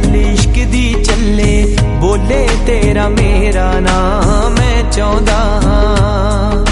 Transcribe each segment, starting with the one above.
गल इश्क दी चले बोले तेरा मेरा नाम मैं चाहता हाँ।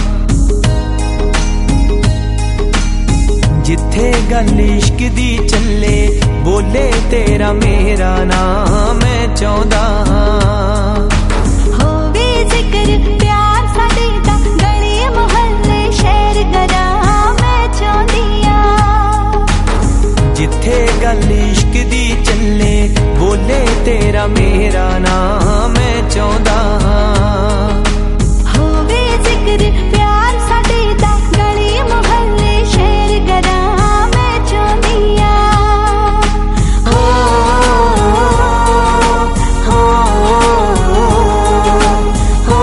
जिथे गल इश्क दी चले बोले तेरा मेरा नाम मैं चाहता हाँ। होवे जिक्र प्यार साडे दा गली मोहल्ले शहर गरां मैं चाहती हाँ। जिथे गल इश्क दी चले बोले तेरा मेरा नाम मैं चाहता हाँ। होवे जिक्र प्यार साडे दा गली मोहल्ले शहर गरां मैं चाहती हाँ। हो हो हो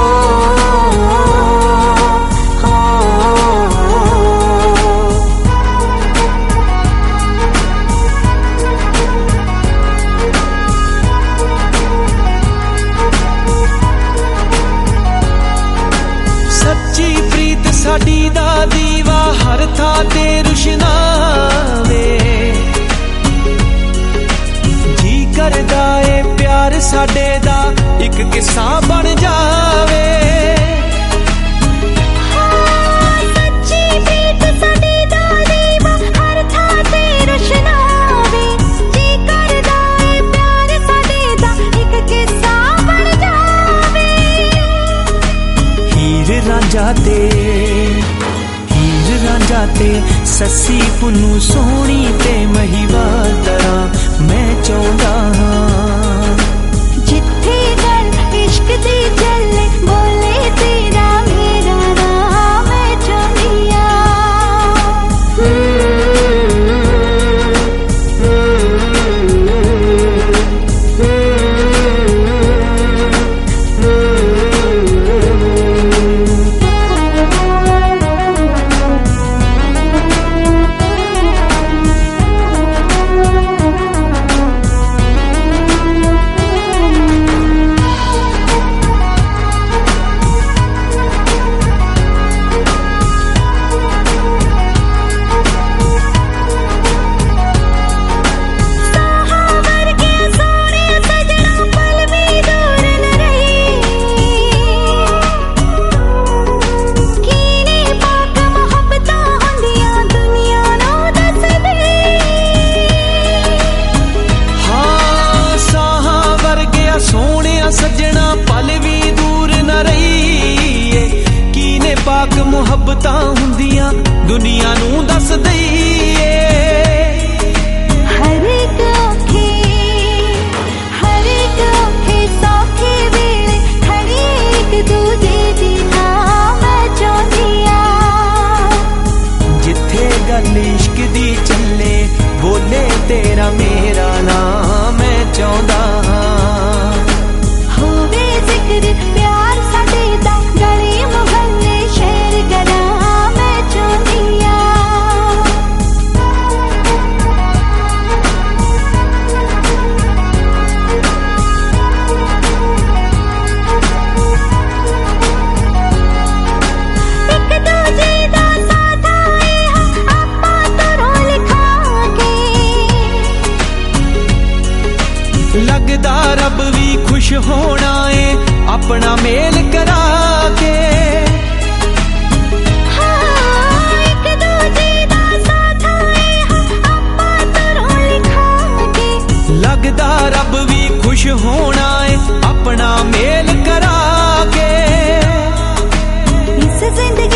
सच्ची प्रीत साडी दा दीवा हर था ते रुशनावे जी करदा ए प्यार साडे दा एक किस्सा बन जावे। सच्ची प्रीत साडी दा दीवा हर था ते रुशनावे जी करदा ए प्यार साडे दा एक किस्सा बन जावे। हीर रांझा ते सस्सी पुन्नू सोहनी ते महिवाल तरह मैं चाहता हाँ। जिथे गल इश्क दी चले बोले तेरा मेरा नाम मैं चाहती मुहब्बतां हुंदियां दुनिया नूं दस दईए। हर एक औखे सौखे वेले खड़ी एक दूजे दी थां मैं चाहती हाँ। जिथे गल इश्क दी चले बोले तेरा मेरा नाम मैं चाहता हाँ। होवे जिक्र प्यार साडे दा गली मोहल्ले शहर गरां मैं चाहती हाँ। एक दूजे दा साथ आए हाँ आपां तों लिखा के लगदा रब भी खुश होना है अपना मेल करा के। एक दूजे दा साथ आए हाँ आपां तों लिखा के लगदा रब भी खुश होना है अपना मेल करा के। इस जिंदगी